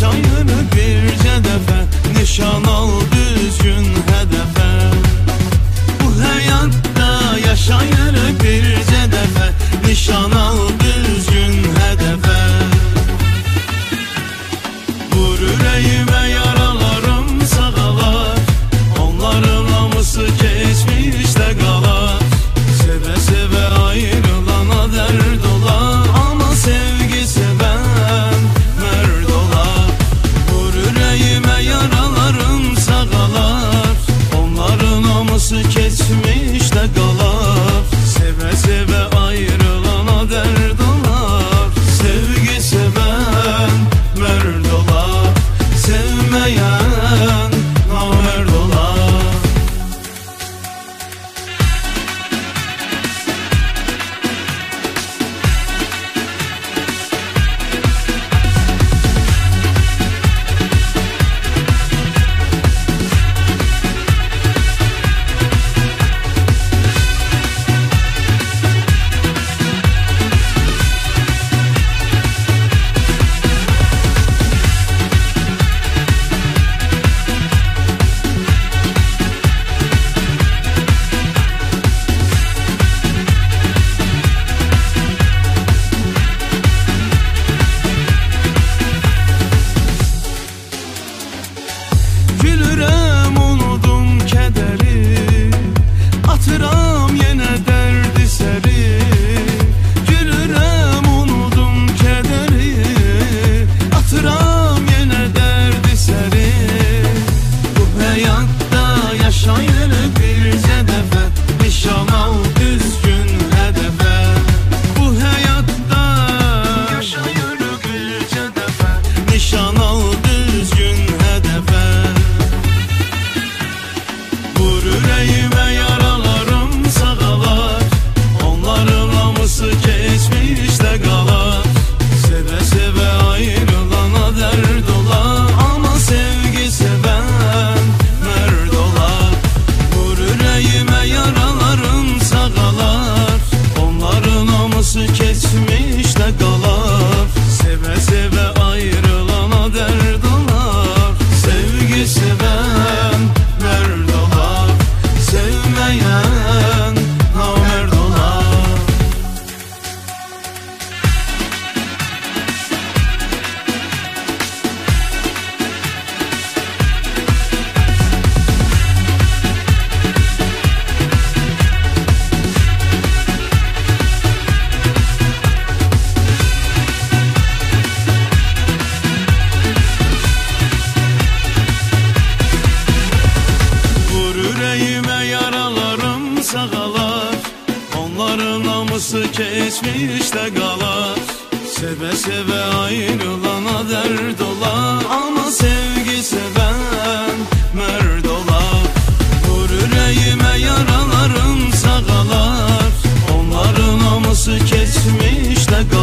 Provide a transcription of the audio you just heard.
yaşayır bircə dəfə, nişan al düzgün hədəfə. Bu həyatda yaşayır bircə dəfə, nişan al düzgün hədəfə. Vur ürəyimə yaralarım sağalar, onların hamısı keçmişdə qalar. Sevə-sevə ayrılana dərd olar, amma sevgi sevən mərd olar. Vur ürəyimə yaralarım sağalar, onların hamısı keçmişdə qalar. Sevə-sevə ayrılana dərd olar, sevgi sevən mərd olar, sevməyən namərd olar. Gülürəm, unudum kədəri, atıram yenə dərdi səri. Gülürəm, unudum kədəri, atıram yenə dərdi səri. Bu həyatda yaşayır bircə dəfə, nişan al düzgün hədəfə. Bu həyatda yaşayır bircə dəfə, nişan al düzgün hədəfə. Vur ürəyimə yaralarım sağalar, onların hamısı keçmişdə qalar. Sevə-sevə ayrılana dərd olar, amma sevgi sevən mərd olar. Vur ürəyimə yaralarım sağalar, onların hamısı keçmişdə qalar. Sevə-sevə ayrılana dərd olar, sevgi sevən mərd olar, sevməyən namərd olar. Vur ürəyimə yaralarım sağalar, onların hamısı keçmişdə qalar. Sevə-sevə ayrılana dərd olar, amma sevgi sevən mərd olar. Vur ürəyimə yaralarım sağalar, onların hamısı keçmişdə qalar.